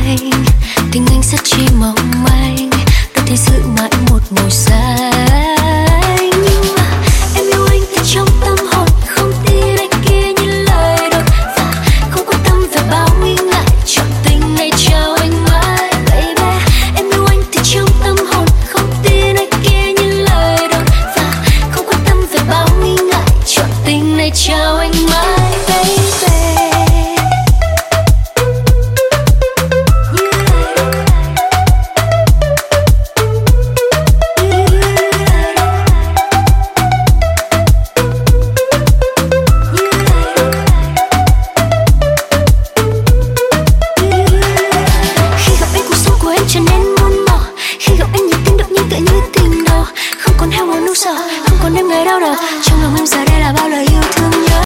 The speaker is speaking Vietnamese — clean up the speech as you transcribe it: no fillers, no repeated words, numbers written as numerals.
anh, tình anh rất chi mong manh, đôi thì giữ mãi một màu xanh. Em yêu anh từ trong tâm hồn, không tin anh kia như lời đồn, và không quan tâm về bao nghi ngại, chọn tình này trao anh mãi, baby. Em yêu anh từ trong tâm hồn, không tin anh kia như lời đồn, và không quan tâm về bao nghi ngại, chọn tình này trao anh mãi, baby. Khi gặp anh cuộc sống của em trở nên muôn màu, khi gặp anh nhịp tim đập nhanh tựa như tình đầu, không còn heo muốn nụ sợ, không còn đêm ngày đau đầu, trong lòng em giờ đây là bao lời yêu thương nhớ.